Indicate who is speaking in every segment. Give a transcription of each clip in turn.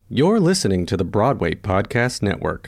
Speaker 1: You're listening to the Broadway Podcast Network.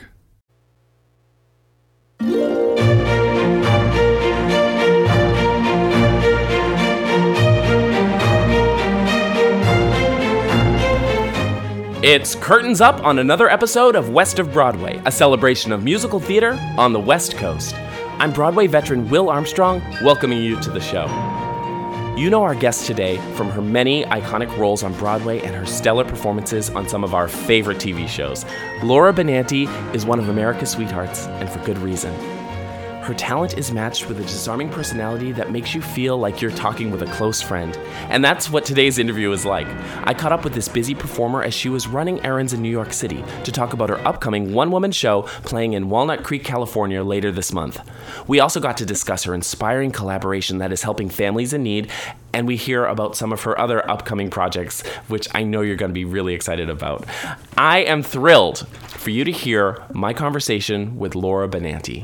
Speaker 2: It's curtains up on another episode of West of Broadway, a celebration of musical theater on the West Coast. I'm Broadway veteran Will Armstrong, welcoming you to the show. You know our guest today from her many iconic roles on Broadway and her stellar performances on some of our favorite TV shows. Laura Benanti is one of America's sweethearts, and for good reason. Her talent is matched with a disarming personality that makes you feel like you're talking with a close friend. And that's what today's interview is like. I caught up with this busy performer as she was running errands in New York City to talk about her upcoming one-woman show playing in Walnut Creek, California later this month. We also got to discuss her inspiring collaboration that is helping families in need, and we hear about some of her other upcoming projects, which I know you're going to be really excited about. I am thrilled for you to hear my conversation with Laura Benanti.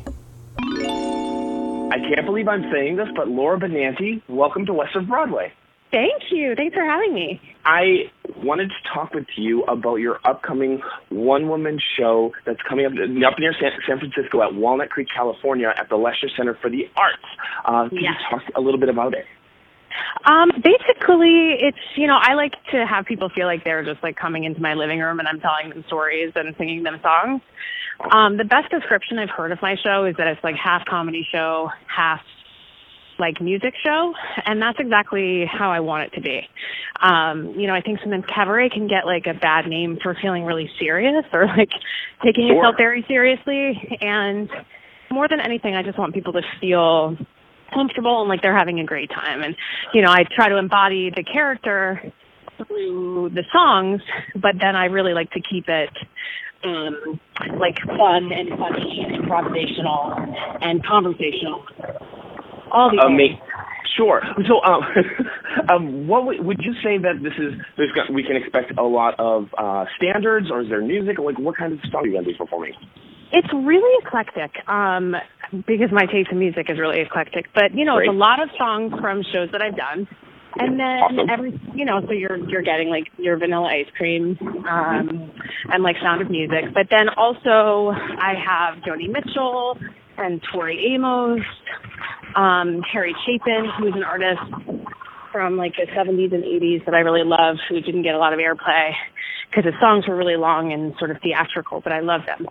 Speaker 3: I can't believe I'm saying this, but Laura Benanti, welcome to West of Broadway.
Speaker 4: Thank you. Thanks for having me.
Speaker 3: I wanted to talk with you about your upcoming one-woman show that's coming up near San Francisco at Walnut Creek, California at the Lesher Center for the Arts. Can you talk a little bit about it?
Speaker 4: Basically, it's, I like to have people feel like they're just like coming into my living room and I'm telling them stories and singing them songs. The best description I've heard of my show is that it's like half comedy show, half like music show, and that's exactly how I want it to be. I think sometimes cabaret can get like a bad name for feeling really serious or like taking yourself very seriously, and more than anything, I just want people to feel comfortable and like they're having a great time. And, I try to embody the character through the songs, but then I really like to keep it like fun and funny and improvisational and conversational. All the things.
Speaker 3: Sure. So, what would you say that we can expect a lot of standards, or is there music? Like, what kind of stuff are you going to be performing?
Speaker 4: It's really eclectic, because my taste in music is really eclectic. But, it's a lot of songs from shows that I've done. And then so you're getting like your Vanilla Ice Cream, and like Sound of Music. But then also I have Joni Mitchell and Tori Amos, Harry Chapin, who's an artist from like the 70s and 80s that I really love, who didn't get a lot of airplay because his songs were really long and sort of theatrical, but I love them.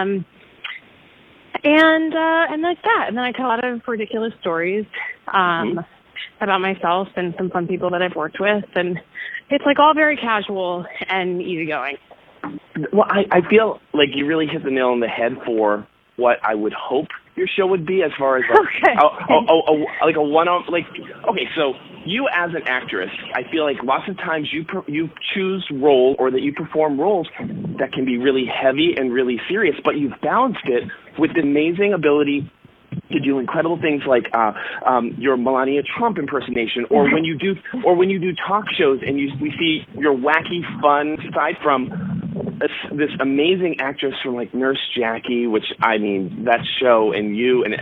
Speaker 4: And like that. And then I tell a lot of ridiculous stories about myself and some fun people that I've worked with. And it's like all very casual and easygoing.
Speaker 3: Well, I feel like you really hit the nail on the head for what I would hope your show would be, as far as like a one-off. Like, okay, so you as an actress, I feel like lots of times you choose role, or that you perform roles that can be really heavy and really serious, but you've balanced it with the amazing ability to do incredible things like your Melania Trump impersonation, or when you do talk shows and we see your wacky, fun side from this amazing actress from like Nurse Jackie, which I mean that show, and you and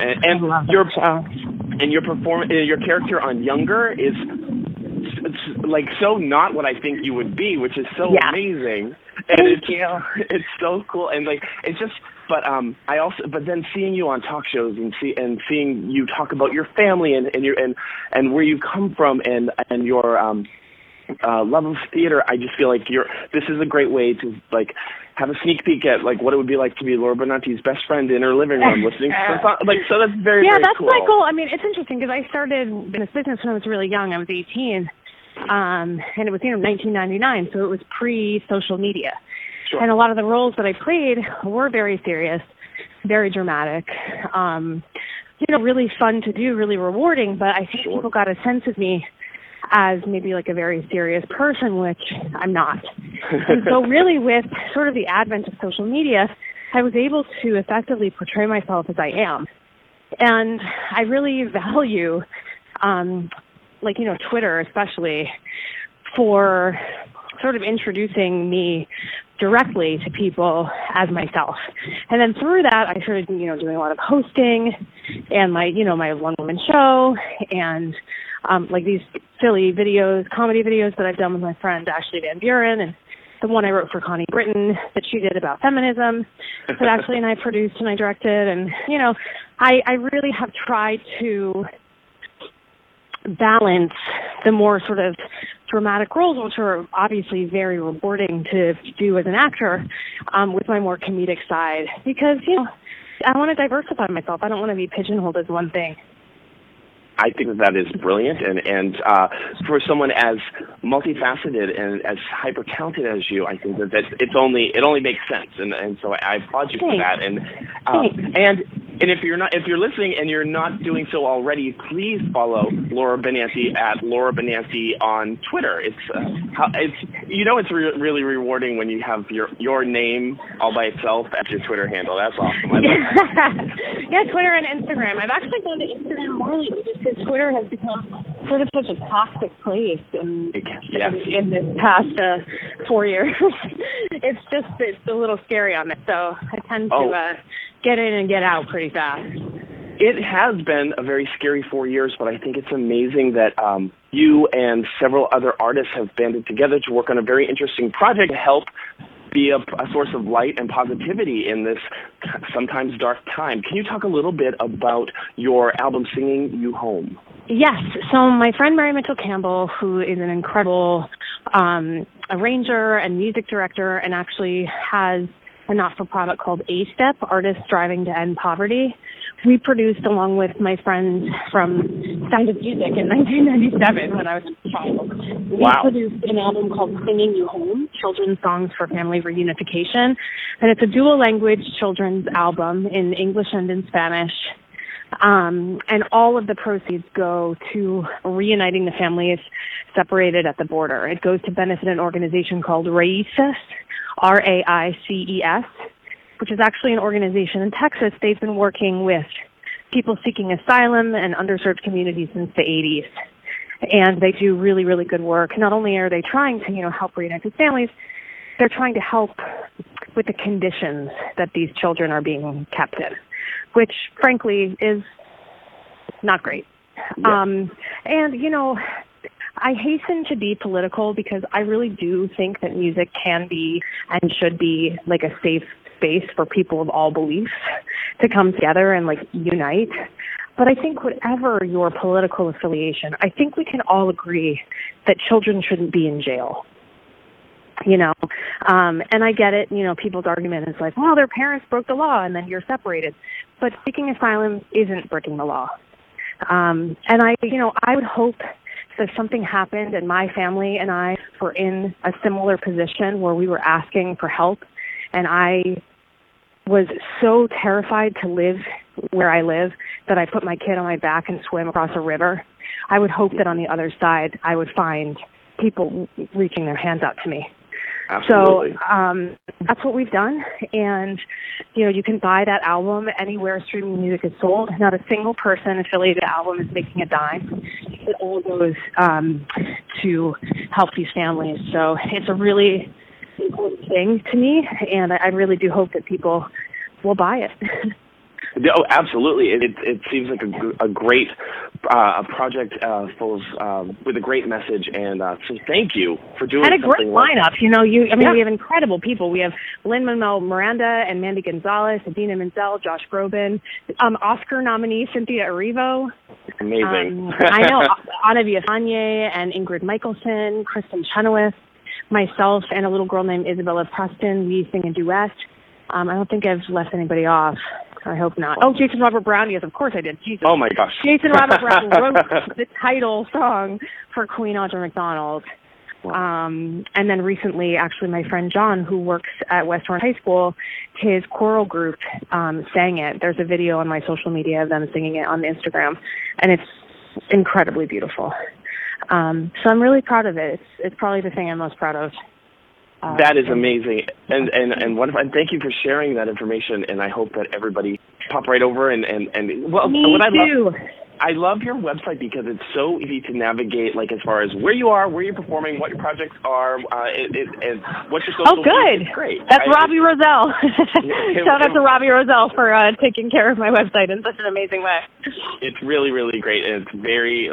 Speaker 3: your character on Younger is like so not what I think you would be, which is so amazing. And
Speaker 4: Thank you.
Speaker 3: It's so cool, and like it's just. But but then seeing you on talk shows and seeing you talk about your family and where you come from and your love of theater, I just feel like this is a great way to like have a sneak peek at like what it would be like to be Laura Benanti's best friend in her living room listening to so that's very very
Speaker 4: that's
Speaker 3: cool.
Speaker 4: my goal. I mean, it's interesting because I started in this business when I was really young. I was 18, and it was 1999, so it was pre-social media.
Speaker 3: Sure.
Speaker 4: And a lot of the roles that I played were very serious, very dramatic, really fun to do, really rewarding. But I think people got a sense of me as maybe like a very serious person, which I'm not. And so really with sort of the advent of social media, I was able to effectively portray myself as I am. And I really value, Twitter especially, for sort of introducing me directly to people as myself. And then through that, I started, doing a lot of hosting and my one-woman show and like these silly videos, comedy videos that I've done with my friend Ashley Van Buren. And the one I wrote for Connie Britton that she did about feminism that Ashley and I produced and I directed. And, you know, I really have tried to balance the more sort of dramatic roles, which are obviously very rewarding to do as an actor, with my more comedic side, because, you know, I want to diversify myself. I don't want to be pigeonholed as one thing.
Speaker 3: I think that is brilliant, and for someone as multifaceted and as hyper talented as you, I think that it only makes sense, and so I applaud you for that. And if you're listening and you're not doing so already, please follow Laura Benanti at Laura Benanti on Twitter. It's really rewarding when you have your name all by itself as your Twitter handle. That's awesome. I love that.
Speaker 4: Yeah, Twitter and Instagram. I've actually gone to Instagram more lately because Twitter has become sort of such a toxic place in this past 4 years. It's a little scary on it, so I tend to get in and get out pretty fast.
Speaker 3: It has been a very scary 4 years, but I think it's amazing that you and several other artists have banded together to work on a very interesting project to help be a source of light and positivity in this sometimes dark time. Can you talk a little bit about your album, Singing You Home?
Speaker 4: Yes. So my friend Mary Mitchell Campbell, who is an incredible arranger and music director and actually has a not-for-profit called A-Step, Artists Striving to End Poverty. We produced, along with my friends from Sound of Music in 1997 when I was a child. We produced an album called Singing You Home, Children's Songs for Family Reunification. And it's a dual-language children's album in English and in Spanish. And all of the proceeds go to reuniting the families separated at the border. It goes to benefit an organization called RAICES, RAICES, which is actually an organization in Texas. They've been working with people seeking asylum and underserved communities since the 80s. And they do really, really good work. Not only are they trying to, help reunite these families, they're trying to help with the conditions that these children are being kept in, which, frankly, is not great. Yeah. I hasten to be political because I really do think that music can be and should be like a safe space for people of all beliefs to come together and unite. But I think whatever your political affiliation, I think we can all agree that children shouldn't be in jail. And I get it, people's argument is well, their parents broke the law and then you're separated. But seeking asylum isn't breaking the law. And I would hope that if something happened and my family and I were in a similar position where we were asking for help and I was so terrified to live where I live that I put my kid on my back and swim across a river, I would hope that on the other side I would find people reaching their hands out to me.
Speaker 3: Absolutely.
Speaker 4: So that's what we've done. And, you can buy that album anywhere streaming music is sold. Not a single person affiliated album is making a dime. It all goes to help these families. So it's a really important thing to me, and I really do hope that people will buy it.
Speaker 3: Oh, absolutely! It seems like a great project full of with a great message, and so thank you for doing.
Speaker 4: And a great lineup. We have incredible people. We have Lin-Manuel Miranda and Mandy Gonzalez, Idina Menzel, Josh Groban, Oscar nominee Cynthia Erivo.
Speaker 3: Amazing.
Speaker 4: I know Ana Villafañe and Ingrid Michaelson, Kristen Chenoweth, myself, and a little girl named Isabella Preston. We sing a duet. I don't think I've left anybody off. I hope not. Oh, Jason Robert Brown. Yes, of course I did. Jesus.
Speaker 3: Oh, my gosh.
Speaker 4: Jason Robert Brown wrote the title song for Queen Audra McDonald.
Speaker 3: Wow.
Speaker 4: And then recently, actually, my friend John, who works at West Orange High School, his choral group sang it. There's a video on my social media of them singing it on Instagram, and it's incredibly beautiful. So I'm really proud of it. It's probably the thing I'm most proud of.
Speaker 3: That is amazing, and wonderful. And thank you for sharing that information. And I hope that everybody pop right over and
Speaker 4: Me too.
Speaker 3: I love your website because it's so easy to navigate, like as far as where you are, where you're performing, what your projects are, and what's your social
Speaker 4: good.
Speaker 3: It's great.
Speaker 4: That's Robbie Roselle. Shout out to Robbie Roselle for taking care of my website in such an amazing way.
Speaker 3: It's really, really great, and it's very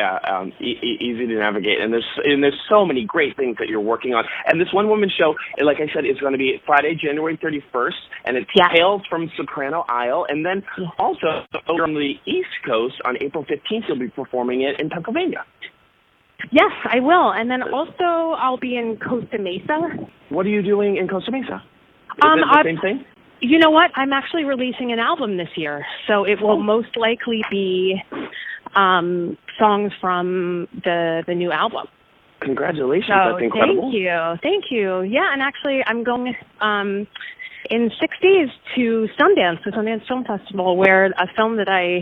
Speaker 3: easy to navigate. And there's so many great things that you're working on. And this One Woman Show, like I said, is going to be Friday, January 31st, and it's Tales from Soprano Isle. And then also from the East Coast on April 15th, you'll be performing it in Pennsylvania.
Speaker 4: Yes, I will. And then also I'll be in Costa Mesa.
Speaker 3: What are you doing in Costa Mesa? Is it the same thing?
Speaker 4: You know what? I'm actually releasing an album this year, so it will most likely be songs from the new album.
Speaker 3: Congratulations.
Speaker 4: So
Speaker 3: that's incredible.
Speaker 4: Thank you. Yeah, and actually I'm going in 6 days to Sundance, the Sundance Film Festival, where a film that I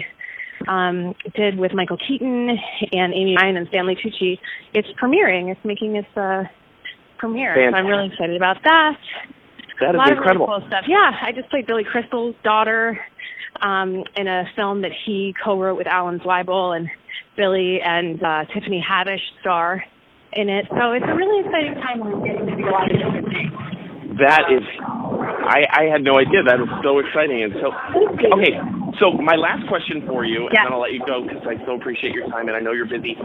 Speaker 4: did with Michael Keaton and Amy Ryan and Stanley Tucci, it's premiering. It's making its premiere.
Speaker 3: Fantastic.
Speaker 4: So I'm really excited about that.
Speaker 3: That is
Speaker 4: a lot
Speaker 3: incredible.
Speaker 4: Of really cool stuff. Yeah, I just played Billy Crystal's daughter in a film that he co-wrote with Alan Zweibel, and Billy and Tiffany Haddish star in it. So it's a really exciting time when we're getting to do a lot of different things.
Speaker 3: That is, I had no idea. That is so exciting. And so, okay, so my last question for you, and then I'll let you go because I so appreciate your time and I know you're busy.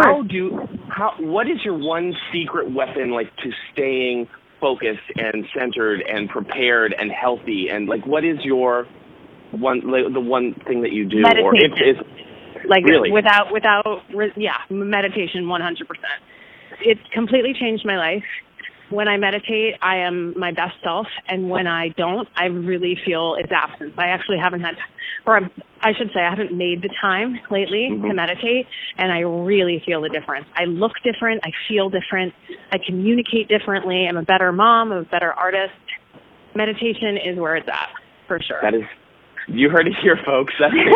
Speaker 3: What is your one secret weapon, like, to staying focused and centered and prepared and healthy? And, like, what is your the one thing that you do?
Speaker 4: Meditation.
Speaker 3: Really?
Speaker 4: Meditation 100%. It's completely changed my life. When I meditate, I am my best self, and when I don't, I really feel its absence. I actually haven't had, I haven't made the time lately to meditate, and I really feel the difference. I look different, I feel different, I communicate differently, I'm a better mom, I'm a better artist. Meditation is where it's at, for sure.
Speaker 3: That is, you heard it here, folks.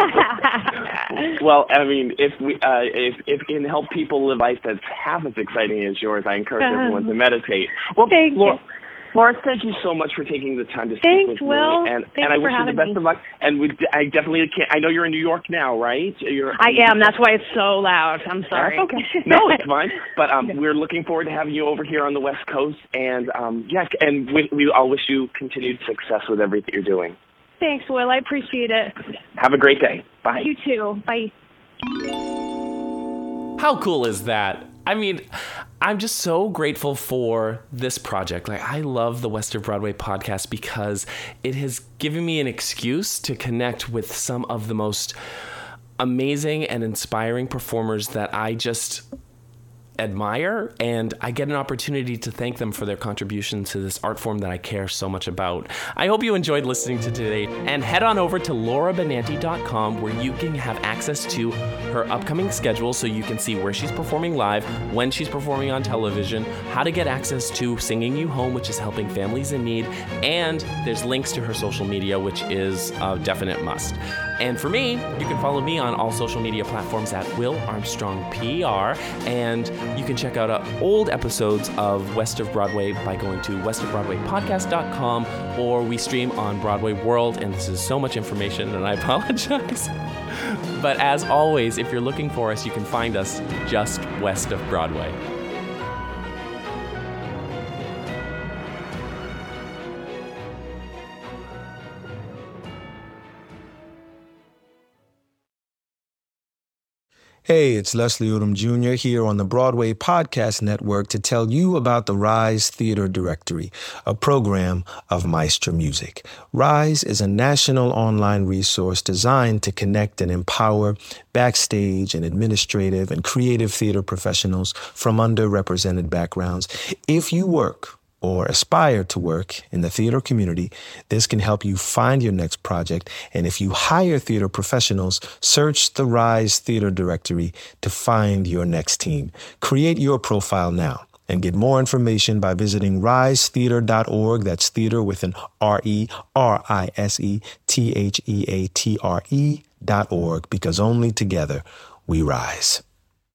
Speaker 3: Well, I mean, if it can help people live a life that's half as exciting as yours, I encourage everyone to meditate. Well, Laura, thank you so much for taking the time to speak with me. And I wish you the best of luck. And I definitely can't. I know you're in New York now, right?
Speaker 4: I am. That's why it's so loud. I'm sorry.
Speaker 3: That's okay. No, it's fine. But we're looking forward to having you over here on the West Coast. And we all wish you continued success with everything you're doing.
Speaker 4: Thanks, Will. I appreciate it.
Speaker 3: Have a great day. Bye.
Speaker 4: You too. Bye.
Speaker 2: How cool is that? I mean, I'm just so grateful for this project. Like, I love the West of Broadway podcast because it has given me an excuse to connect with some of the most amazing and inspiring performers that I just admire, and I get an opportunity to thank them for their contribution to this art form that I care so much about. I hope you enjoyed listening to today, and head on over to laurabenanti.com where you can have access to her upcoming schedule so you can see where she's performing live, when she's performing on television, how to get access to Singing You Home, which is helping families in need, and there's links to her social media, which is a definite must. And for me, you can follow me on all social media platforms at Will Armstrong PR, and you can check out old episodes of West of Broadway by going to westofbroadwaypodcast.com, or we stream on Broadway World, and this is so much information, and I apologize. But as always, if you're looking for us, you can find us just west of Broadway.
Speaker 5: Hey, it's Leslie Odom Jr. here on the Broadway Podcast Network to tell you about the Rise Theater Directory, a program of Maestro Music. Rise is a national online resource designed to connect and empower backstage and administrative and creative theater professionals from underrepresented backgrounds. If you work or aspire to work in the theater community, this can help you find your next project. And if you hire theater professionals, search the Rise Theater Directory to find your next team. Create your profile now and get more information by visiting risetheater.org. That's theater with an RERISETHEATRE.org, because only together we rise.